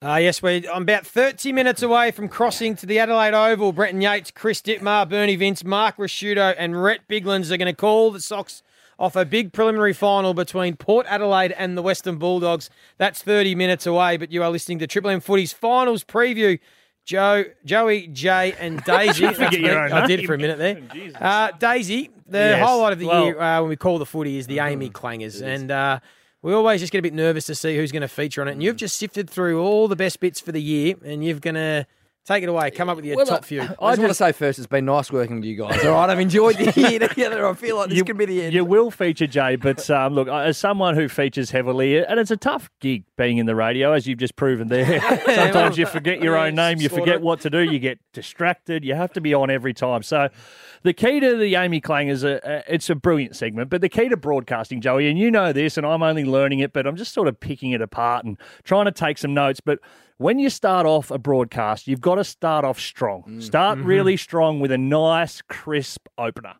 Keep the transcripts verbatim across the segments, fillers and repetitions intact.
Uh, yes, we're I'm about thirty minutes away from crossing to the Adelaide Oval. Brenton Yates, Chris Dittmar, Bernie Vince, Mark Rasciuto and Rhett Biglands are going to call the Sox off a big preliminary final between Port Adelaide and the Western Bulldogs. That's thirty minutes away, but you are listening to Triple M Footy's finals preview. Joe, Joey, Jay and Daisy. Forget your own I did name. for a minute there. Uh, Daisy, the Yes. highlight of the Well- year uh, when we call the footy is the Amy Clangers. And uh, we always just get a bit nervous to see who's going to feature on it. And you've just sifted through all the best bits for the year and you're going to take it away. Come up with your Well, top I- few. I just want to say first, it's been nice working with you guys. All right, I've enjoyed the year together. I feel like this You- could be the end. You will feature, Jay, but um, look, as someone who features heavily, and it's a tough gig being in the radio, as you've just proven there. Sometimes you forget your own name, you forget what to do, you get distracted, you have to be on every time. So the key to the Amy Clangers, uh, uh, it's a brilliant segment, but the key to broadcasting, Joey, and you know this, and I'm only learning it, but I'm just sort of picking it apart and trying to take some notes, but when you start off a broadcast, you've got to start off strong. Mm. Start Mm-hmm. really strong with a nice, crisp opener.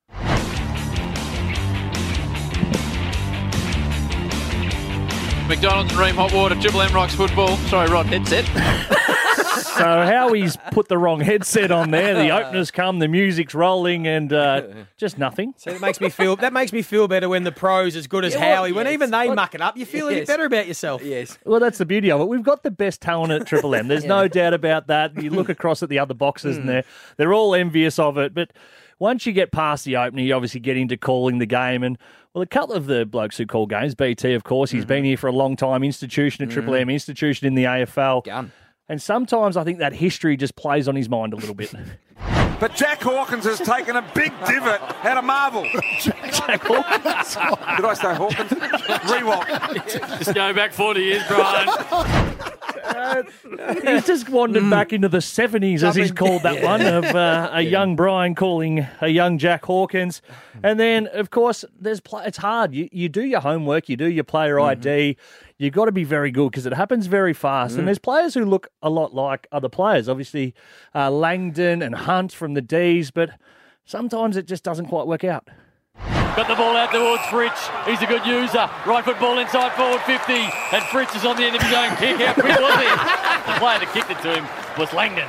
McDonald's and Ream Hot Water, Triple M Rocks Football. Sorry, Rod, headset. So Howie's put the wrong headset on there. The openers come, the music's rolling, and uh, just nothing. So that makes me feel that makes me feel better when the pros as good as Yeah, well, Howie. When yes. even they Well, muck it up, you feel a bit yes. better about yourself. Yes. Well, that's the beauty of it. We've got the best talent at Triple M. There's no doubt about that. You look across at the other boxes, and they're they're all envious of it. But once you get past the opener, you obviously get into calling the game. And, well, a couple of the blokes who call games, B T, of course, he's been here for a long time, institution at Triple M, institution in the A F L. Gun. And sometimes I think that history just plays on his mind a little bit. But Jack Hawkins has taken a big divot out of Marvel. Jack Hawkins. Did I say Hawkins? Rewalk. Just go back forty years, Brian. Uh, he's just wandered back into the seventies, as he's called that one, of uh, a young Brian calling a young Jack Hawkins. And then, of course, there's play- it's hard. You, you do your homework, you do your player I D. You've got to be very good because it happens very fast. And there's players who look a lot like other players. Obviously, uh, Langdon and Hunt from the D's, but sometimes it just doesn't quite work out. Got the ball out towards Fritsch. He's a good user. Right foot ball inside forward fifty. And Fritsch is on the end of his own kick. How quick was he? The player that kicked it to him was Langdon.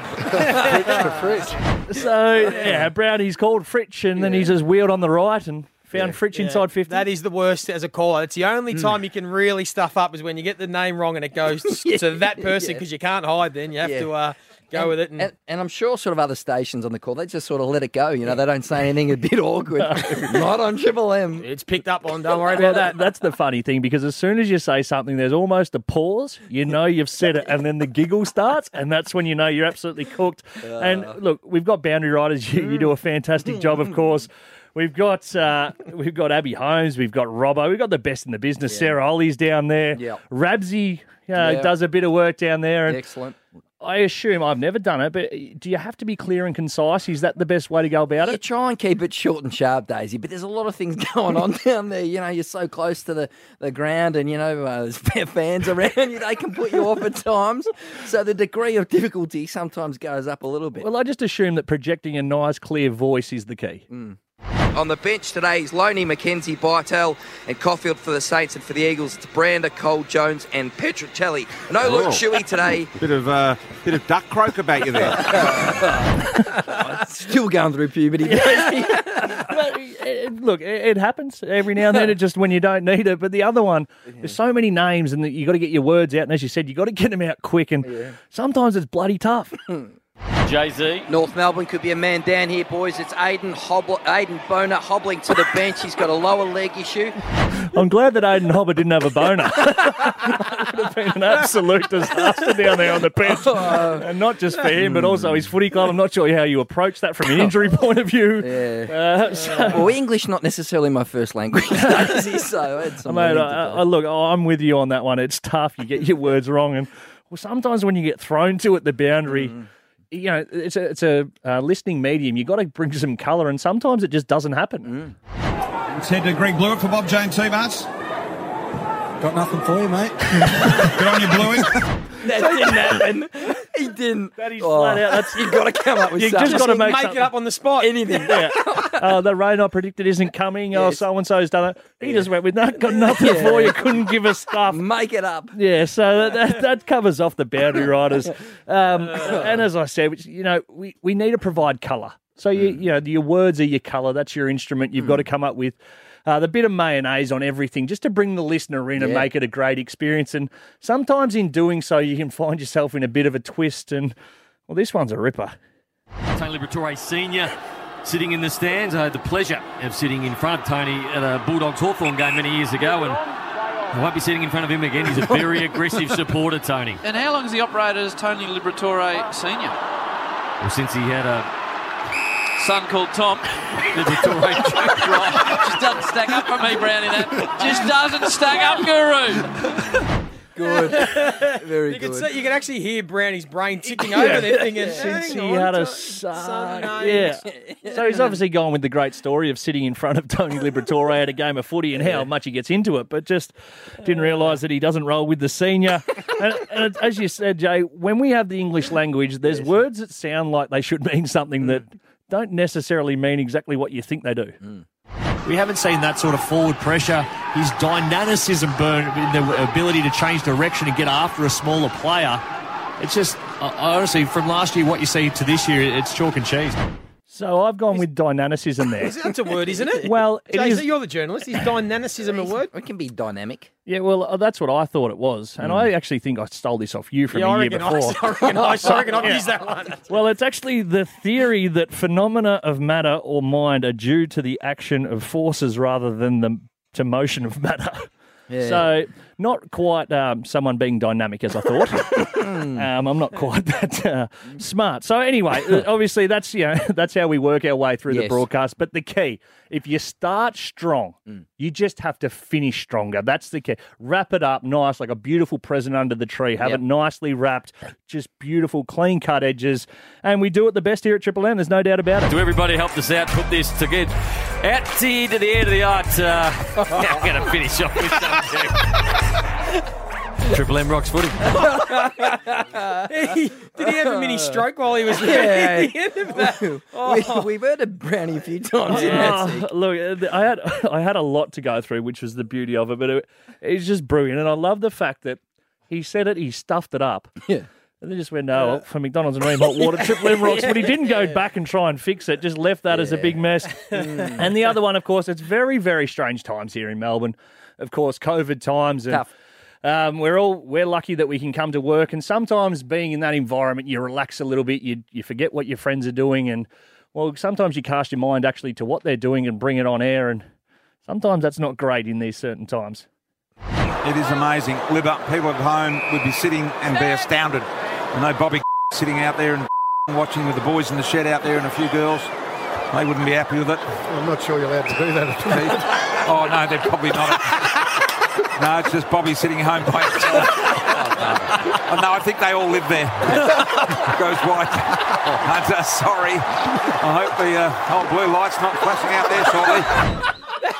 So, yeah, Brownie's called Fritsch, and then he's just wheeled on the right and found Fritsch Yeah, inside fifty. That is the worst as a caller. It's the only time you can really stuff up is when you get the name wrong and it goes to that person because you can't hide then. You have Yeah. to uh, go and, with it. And, And, and I'm sure sort of other stations on the call, they just sort of let it go. You know, they don't say anything a bit awkward. Not on Triple M. it's picked up on. Don't worry Well, about that. that's the funny thing, because as soon as you say something, there's almost a pause. You know you've said it, and then the giggle starts, and that's when you know you're absolutely cooked. And look, we've got boundary riders. You, you do a fantastic job, of course. We've got uh, we've got Abby Holmes, we've got Robbo, we've got the best in the business. Sarah Ollie's down there. Yep. Rabsy uh, Yep. does a bit of work down there. And Excellent. I assume, I've never done it, but do you have to be clear and concise? Is that the best way to go about You it? try and keep it short and sharp, Daisy, but there's a lot of things going on down there. You know, you're so close to the, the ground and, you know, uh, there's fans around you. They can put you off at times. So the degree of difficulty sometimes goes up a little bit. Well, I just assume that projecting a nice, clear voice is the key. On the bench today is Loney, McKenzie, Bartel and Caulfield for the Saints, and for the Eagles it's Brander, Cole, Jones and Petruccelli. No Luke Oh. Shuey today. Bit of uh, bit of duck croak about you there. Still going through puberty, Daisy. Well, it- it- look, it, it happens every now and then. It just when you don't need it. But the other one, there's so many names, and you got to get your words out. And as you said, you got to get them out quick. And sometimes it's bloody tough. Jay-Z. North Melbourne could be a man down here, boys. It's Aiden Hobble, Aiden Boner hobbling to the bench. He's got a lower leg issue. I'm glad that Aiden Hobber didn't have a boner. It would have been an absolute disaster down there on the bench. And not just for him, but also his footy club. I'm not sure how you approach that from an injury point of view. Yeah. Uh, so, Well, English not necessarily my first language, Daisy, so I had some mate, learning to I, do. I, look, I'm with you on that one. It's tough. You get your words wrong. And well, sometimes when you get thrown to at the boundary, you know, it's a, it's a uh, listening medium. You've got to bring some colour, and sometimes it just doesn't happen. Let's head to Greg Blewett for Bob Jane T-Bars. Got nothing for you, mate. Good on you, Bluey. That didn't happen. He didn't. That is Oh, flat out. That's You've got to come up with You something. just gotta make Make something. it up on the spot. anything. yeah. Oh, the rain I predicted isn't coming. Oh, Yes. so and so's done it. He just went with that. Got nothing Yeah. for you. Couldn't give us stuff. Make it up. Yeah, so that, that, that covers off the boundary riders. Um, and as I said, which, you know, we, we need to provide colour. So, you, you know, your words are your colour. That's your instrument. You've got to come up with uh, the bit of mayonnaise on everything just to bring the listener in and Yeah. make it a great experience. And sometimes in doing so, you can find yourself in a bit of a twist. And, well, this one's a ripper. Tony Liberatore Senior sitting in the stands. I had the pleasure of sitting in front of Tony at a Bulldogs Hawthorn game many years ago, and I won't be sitting in front of him again. He's a very aggressive supporter, Tony. And how long has he operated as Tony Liberatore Senior? Well, since he had a Son called Tom. Liberatore Right. Just doesn't stack up for me, Brownie, that. Just doesn't stack up, Guru. Good. Very You good. can see, you can actually hear Brownie's brain ticking over there, thinking, Since "Hang he on, had a Tony, son. names." Yeah. So he's obviously gone with the great story of sitting in front of Tony Liberatore at a game of footy and how much he gets into it, but just didn't realise that he doesn't roll with the senior. and, and as you said, Jay, when we have the English language, there's words that sound like they should mean something that don't necessarily mean exactly what you think they do. We haven't seen that sort of forward pressure. His dynamicism, burn, the ability to change direction and get after a smaller player. It's just, uh, honestly, from last year, what you see to this year, it's chalk and cheese. So I've gone with dynamicism there. That's a word, isn't it? Well, it Jay, is. you're the journalist. Is dynamicism a word? It can be dynamic. Yeah, well, uh, that's what I thought it was. And I actually think I stole this off you from Yeah, a I year reckon, I, before. I reckon, I, I reckon I've used that one. Well, it's actually the theory that phenomena of matter or mind are due to the action of forces rather than the to motion of matter. Yeah. So not quite um, someone being dynamic as I thought. um, I'm not quite that uh, smart. So anyway, uh, obviously that's you know that's how we work our way through the Yes. broadcast. But the key, if you start strong, you just have to finish stronger. That's the key. Wrap it up nice, like a beautiful present under the tree. Have Yep. it nicely wrapped, just beautiful, clean cut edges. And we do it the best here at Triple M. There's no doubt about it. To everybody help us out, put this together. Out to the end of the end of the art. Uh, I'm going to finish off with something. Triple M rocks footy. He- did he have a mini stroke while he was there Yeah. at the end of that? We, we've heard of Brownie a few times in that Oh, seat. look, I had I had a lot to go through, which was the beauty of it, but it, it's just brilliant. And I love the fact that he said it, he stuffed it up. Yeah. And then just went, no, well, for McDonald's and Ream Hot Water, Triple M rocks. But he didn't go back and try and fix it, just left that as a big mess. And the other one, of course, it's very, very strange times here in Melbourne. Of course, COVID times. And, Tough. Um, we're all we're lucky that we can come to work, and sometimes being in that environment, you relax a little bit. You you forget what your friends are doing, and well, sometimes you cast your mind actually to what they're doing and bring it on air, and sometimes that's not great in these certain times. It is amazing. Libba, people at home would be sitting and be astounded. I know Bobby sitting out there and watching with the boys in the shed out there and a few girls. They wouldn't be happy with it. I'm not sure you're allowed to do that. Oh, no, they're probably not. No, it's just Bobby sitting home by himself. Oh, no, I think they all live there. Goes white. Hunter, sorry. I hope the uh, old blue light's not flashing out there shortly.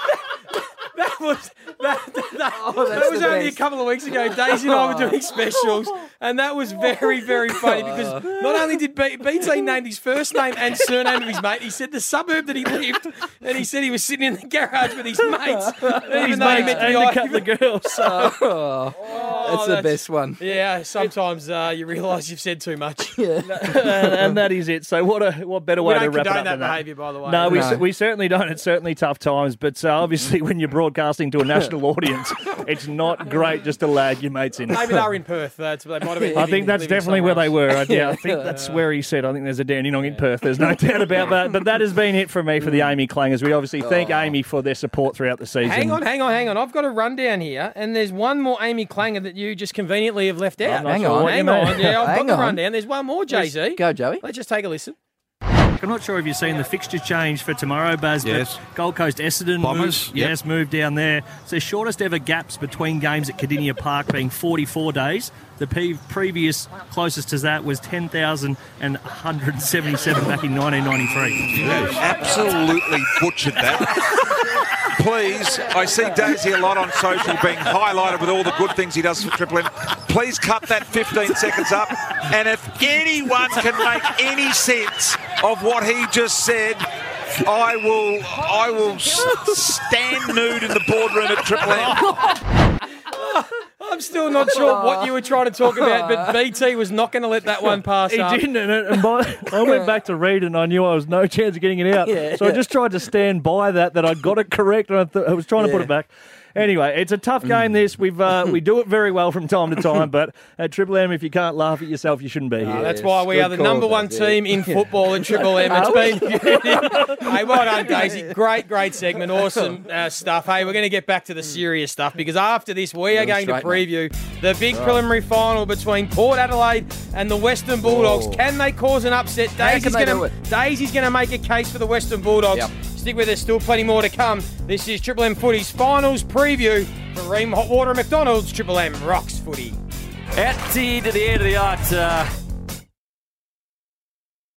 That was that, that, Oh, that's that was the only best. a couple of weeks ago. Daisy and I were doing specials, and that was very, very funny because not only did B- BT name his first name and surname of his mate, he said the suburb that he lived, and he said he was sitting in the garage with his mates, even though he Mates meant to and be a like, couple of girls. So. Oh, that's the that's- best one. yeah, sometimes uh, you realise you've said too much. and, and that is it. So what a what better We way to don't wrap it condone up that than that? behaviour, by the way. No, we, No. cer- we certainly don't. It's certainly tough times, but uh, obviously when you're broadcasting to a national audience, it's not great just to lag your mates in. Maybe they were in Perth. That's they might have been. I living- think that's living definitely where somewhere they else. were. Yeah, I think that's where he said. I think there's a Dandenong in Perth. There's no doubt about that. But that has been it from me for the Amy Clangers. We obviously thank Amy for their support throughout the season. Hang on, hang on, hang on. I've got a rundown here, and there's one more Amy Clanger that you just conveniently have left out. I'm not Hang sure on. what you Hang mean. on. Yeah, I've Hang got the on. rundown. There's one more, Jay-Z. Go, Joey. Let's just take a listen. I'm not sure if you've seen the fixture change for tomorrow, Baz, Yes. but Gold Coast Essendon Bombers, moved, yep. yes, moved down there. It's the shortest ever gaps between games at Cardinia Park being forty-four days. The pe- previous closest to that was ten thousand one hundred seventy-seven back in nineteen ninety-three. Absolutely butchered that. Please, I see Daisy a lot on social being highlighted with all the good things he does for Triple M. Please cut that fifteen seconds up. And if anyone can make any sense of what he just said, I will I will s- stand nude in the boardroom at Triple M. I'm still not sure what you were trying to talk about, but B T was not going to let that one pass He up. didn't, and, and by, I went back to read and I knew I was no chance of getting it out. Yeah, so I yeah. just tried to stand by that, that I got it correct, and I, th- I was trying to put Yeah. it back. Anyway, it's a tough game, this. We've uh, we do it very well from time to time, but at Triple M, if you can't laugh at yourself, you shouldn't be here. Oh, that's why we good are the call, number one Daisy. team in football in Triple M. It's been beauty. Hey, well done, Daisy. Great, great segment. Awesome uh, stuff. Hey, we're going to get back to the serious stuff because after this, we are going to straight, mate. preview the big preliminary final between Port Adelaide and the Western Bulldogs. Oh. Can they cause an upset? How Daisy's can they going do to it? Daisy's going to make a case for the Western Bulldogs. Yep. Stick with us. Still plenty more to come. This is Triple M Footy's finals preview for Ream Hot Water and McDonald's. Triple M rocks footy. Out to the, to the end of the art. Uh,